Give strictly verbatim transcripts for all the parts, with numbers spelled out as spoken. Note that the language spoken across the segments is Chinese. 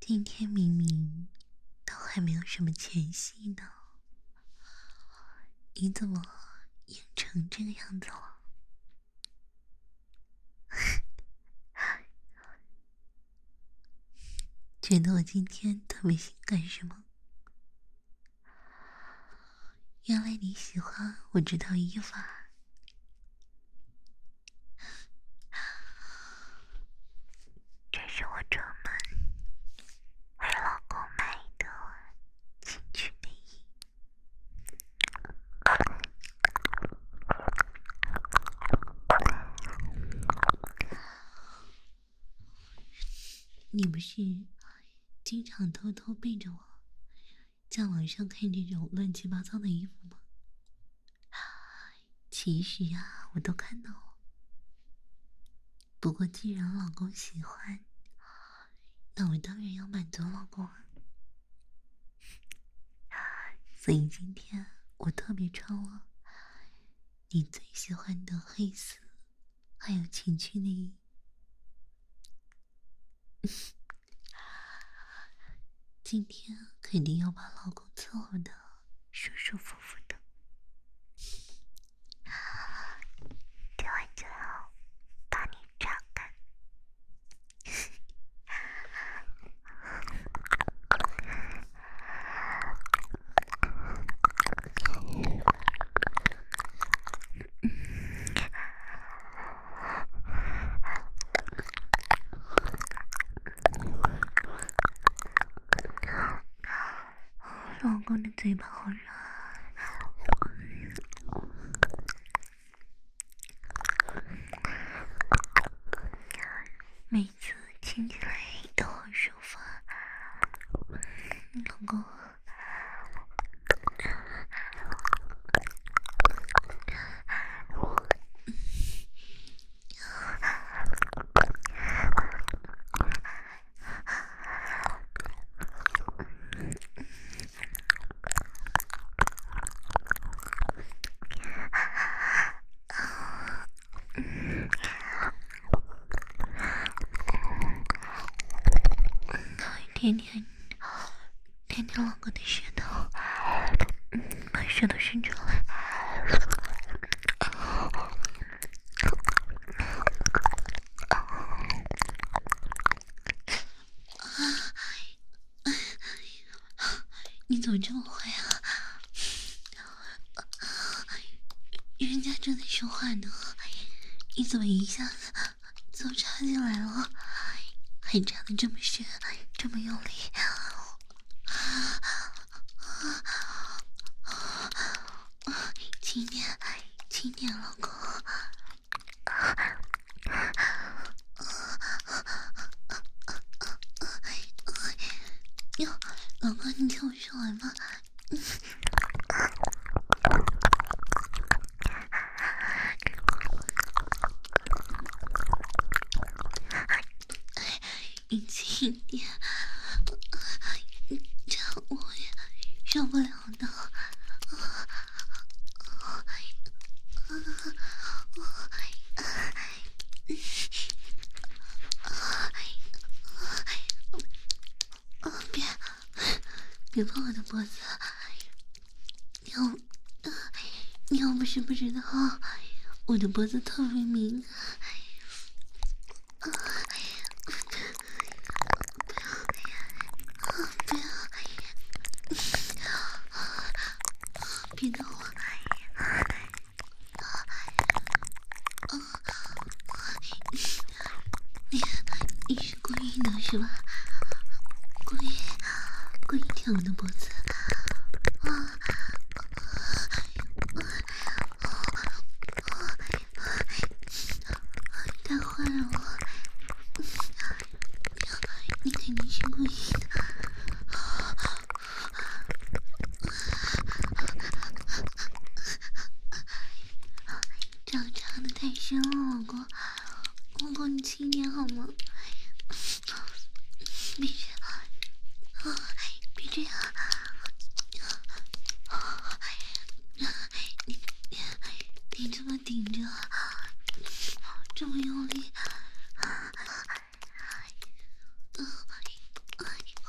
今天明明都还没有什么前戏呢，你怎么演成这个样子了？觉得我今天特别性感是吗？原来你喜欢我这套衣服啊！这是我专门为老公买的情趣内衣。你不是经常偷偷背着我在网上看这种乱七八糟的衣服吗？其实啊，我都看到了。不过既然老公喜欢，那我当然要满足老公啊。所以今天我特别穿了你最喜欢的黑丝，还有情趣内衣。今天肯定要把老公伺候的舒舒服服的。今晚就要把你榨干。老公的嘴巴好软。每次亲起来都好舒服啊，老公。舔舔舔舔老公的舌头，把舌头伸出来。你怎么这么坏啊？人家正在说话呢，你怎么一下子就插进来了？还插的这么深，这么用力。轻点，轻点，老公。哟，老公，你听我说完吗？你轻点，这样我也受不了的。别别碰我的脖子，你又你又不是不知道，我的脖子特别敏感。别动我！你你是故意的是吧？故意故意舔我的脖子啊！太坏了！你肯定是故意的。这样插的太深了，老公，老公你轻点好吗？别这样，别这样，你你这么顶着，这么用力，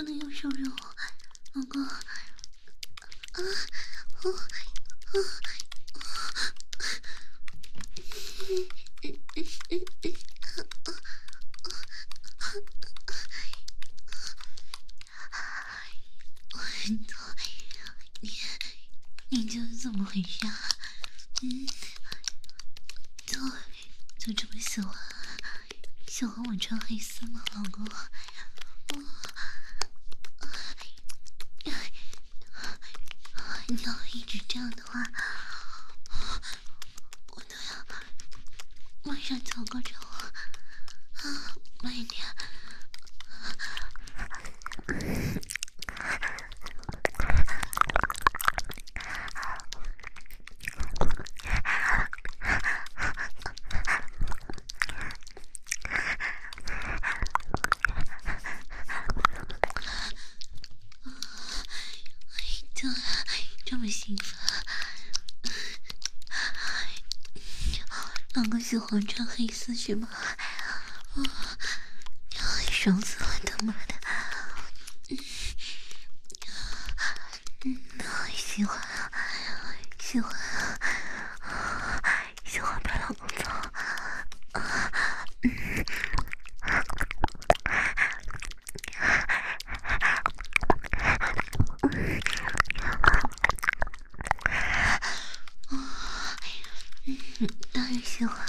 能用手揉，老公。啊啊啊啊！嗯嗯嗯嗯嗯。我很痛，你你这是怎么回事啊？嗯，就就这么喜欢喜欢我穿黑丝吗，老公？你要一直这样的话，我都要马上走过去了。啊，慢一点。就这么兴奋，老公喜欢穿黑丝是吗？啊，爽死了，他妈的！嗯嗯，喜欢啊，喜欢啊，喜欢被老公操啊！嗯。嗯，当然喜欢。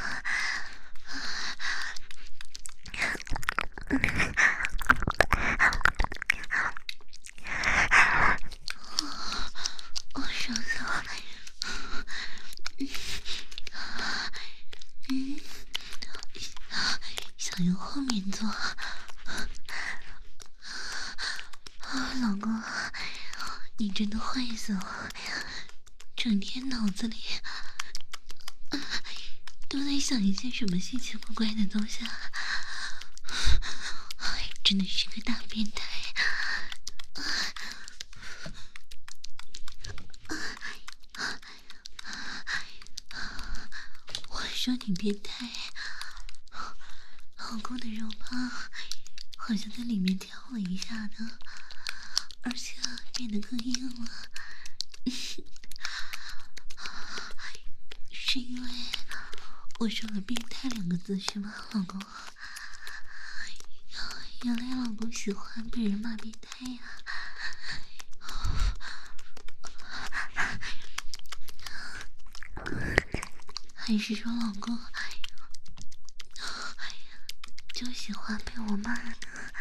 我爽死了。嗯，想用后面做。啊，老公，你真的坏死了，整天脑子里都在想一些什么稀奇古怪的东西啊！真的是个大变态。我说你变态，老公的肉棒好像在里面跳了一下呢，而且变得更硬了。是因为我说了变态两个字是吗，老公？原来老公喜欢被人骂变态呀、还是说老公就喜欢被我骂呢？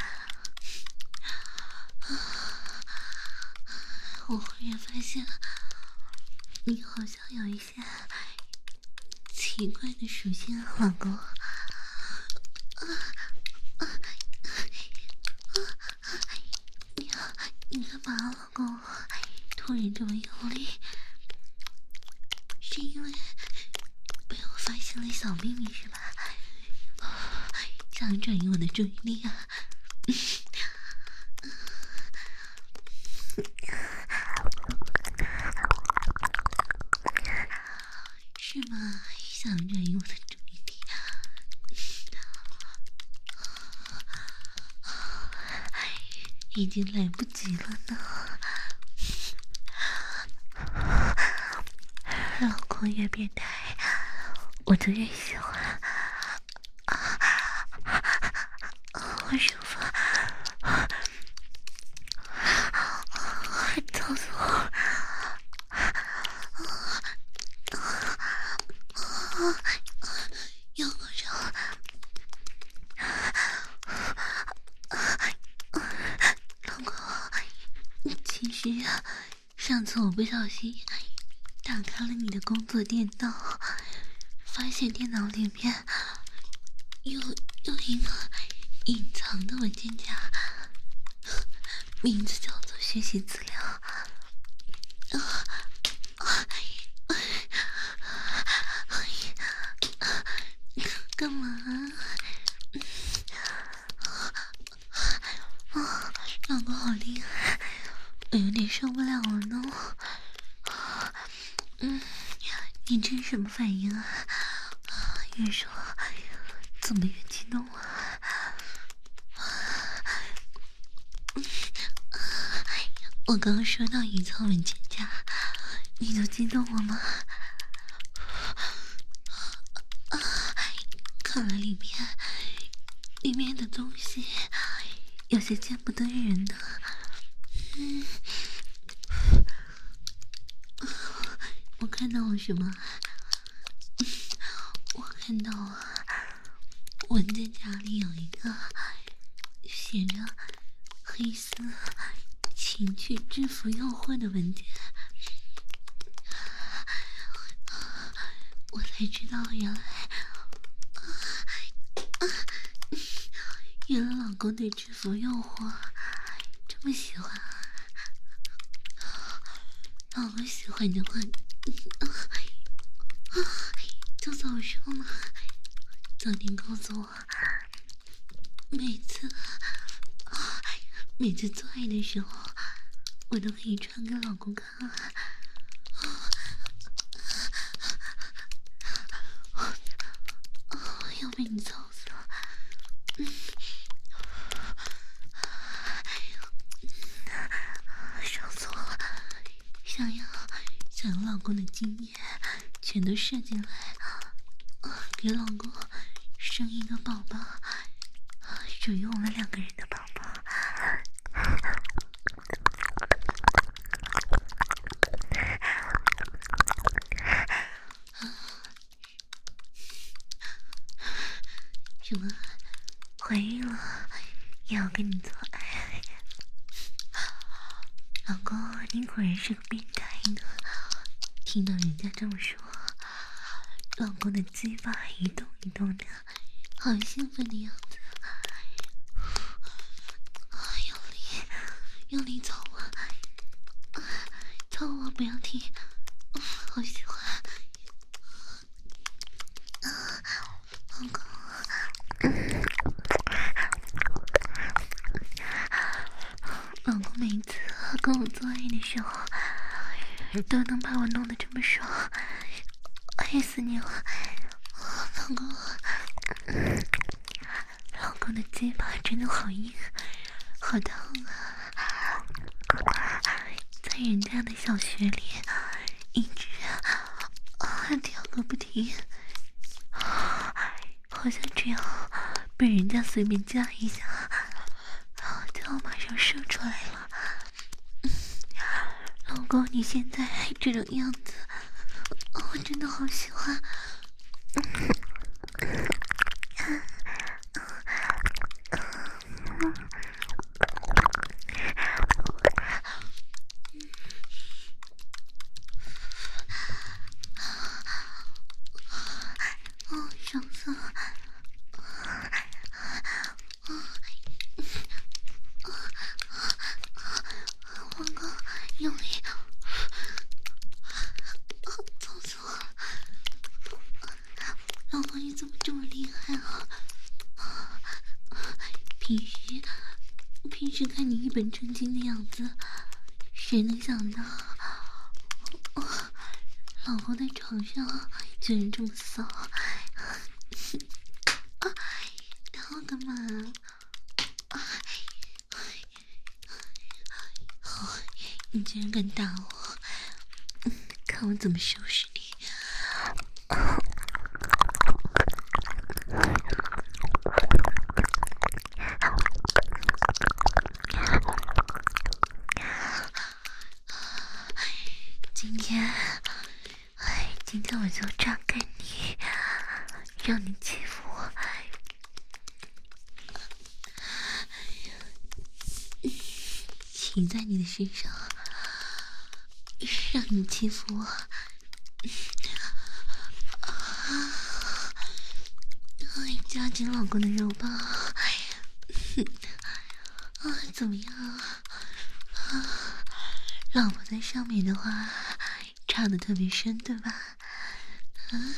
我忽然发现你好像有一些奇怪的属性啊，老公。你你干嘛，老公？突然这么用力，是因为被我发现了小秘密是吧？想转移我的注意力啊！是吗？想转移我的注意力，已经来不及了呢。老公越变态，我就越喜欢。好舒服，疼死我！要不着，老公，其实上次我不小心打开了你的工作电脑，发现电脑里面有有一个隐藏的文件夹，名字叫做学习资料。干嘛？啊，老公好厉害，我有点受不了了呢。嗯，你这是什么反应啊？越说怎么越激动啊？ 我刚刚说到营造文件夹，你就激动了吗？啊，看来里面里面的东西有些见不得人呢。嗯，我看到了什么？我看到了文件夹里有一个写着黑丝情趣制服诱惑的文件，我才知道原来原来老公对制服诱惑这么喜欢。老公喜欢的话就早说嘛，早点告诉我。每次每次做爱的时候我都可以穿给老公看。要被你操死了。嗯，爽死我了，想要想要老公的经验全都射进来，给老公生一个宝宝，属于我们两个人的宝宝。什么？怀孕了也要跟你做爱？老公，你果然是个变态呢！听到人家这么说，老公的鸡巴一动一动的，好兴奋的样子。用力，用力操我，操我不要停，好喜欢。老公。老公每次跟我做爱的时候都能把我弄得这么爽，爱死你了。老公，老公的鸡巴真的好硬好烫啊，在人家的小穴里一直啊跳个不停，好像只要被人家随便夹一下就要马上射出来了。老公，你现在这种样子我真的好喜欢。哦，爽死了。老公，用力。操死我了。老公，你怎么这么厉害啊？平时平时看你一本正经的样子，谁能想到老公在床上居然这么骚啊！打我干嘛？哦，你居然敢打我，看我怎么收拾你！今天，哎，今天我就榨干你，让你欺负我。骑在你的身上，让你欺负我。哎，夹紧老公的肉棒。啊，怎么样啊？老婆在上面的话插得特别深，对吧？嗯，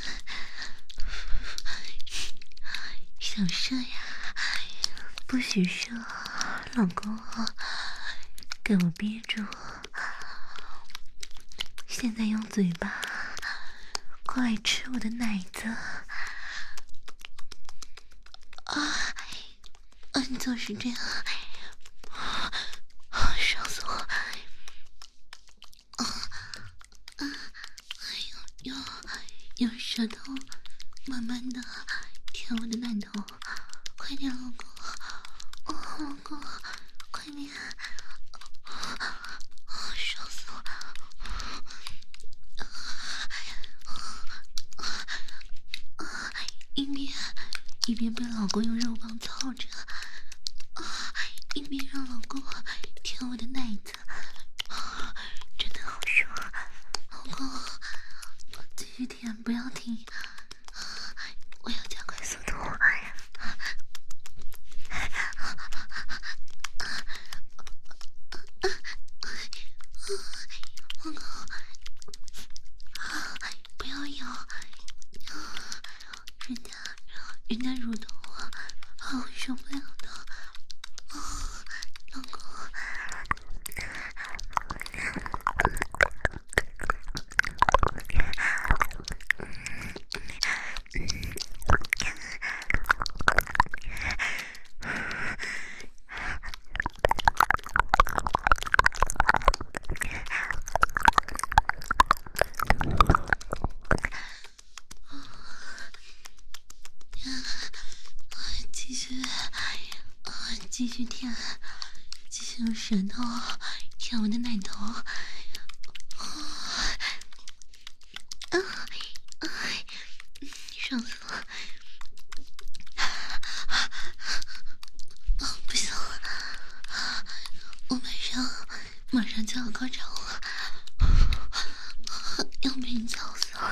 想射呀，不许射，老公，给我憋住。现在用嘴巴过来吃我的奶子。啊，嗯，就是这样。爽死我！ 舌头慢慢的舔我的奶头，快点，老公，哦，老公，快点，爽死我了！一边一边被老公用肉棒操着，一边让老公舔我的奶子，真的好爽！老公，继续舔，不要停，我要加快速度。老公，不要咬，人家人家乳头啊，我会受不了的。老公，继续，继续舔，继续用舌头舔我的奶头。啊啊！爽死我！哦，不行了，我马上马上就要高潮了，要被你操死了！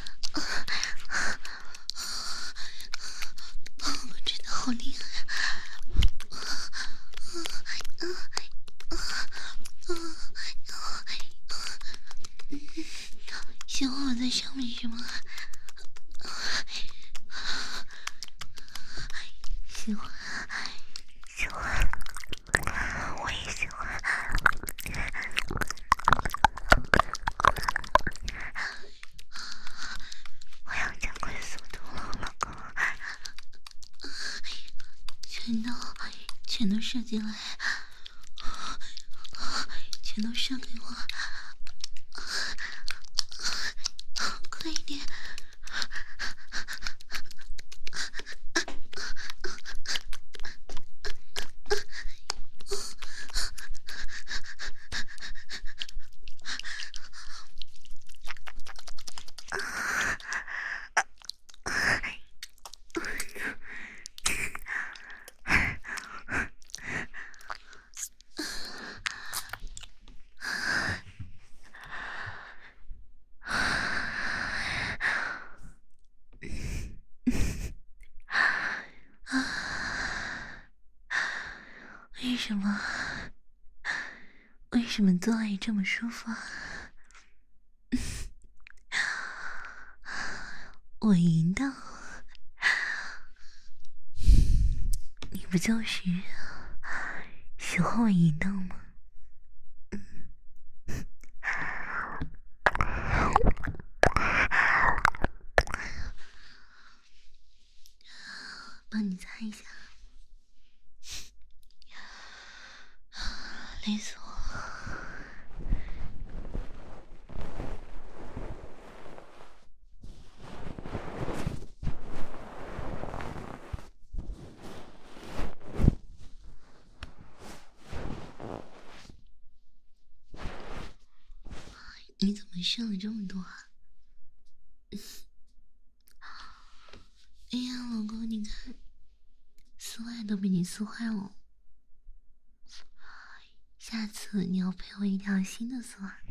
我真的好厉害！喜欢我在上面是吗？喜欢，喜欢，我也喜欢。我要加快速度了，老公，全都全都射进来，全都射给我，快一点！为什么？为什么做爱这么舒服啊？我淫荡，你不就是喜欢我淫荡吗？帮你擦一下，累死我了。你怎么剩了这么多啊？哎呀，老公，你看，丝袜都被你撕坏了。下次你要陪我一条新的丝袜。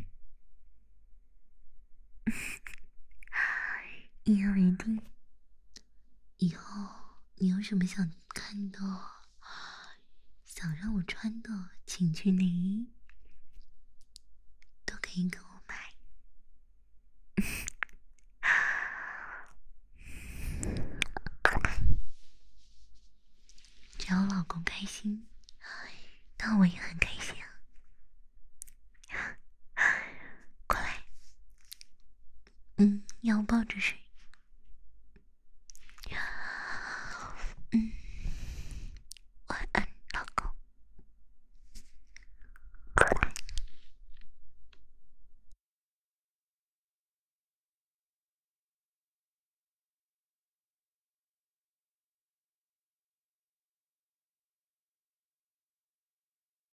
一言为定。以后你有什么想看的、想让我穿的情趣内衣，都可以给我买。只要老公开心，那我也很开心啊。过来，嗯，要抱着睡。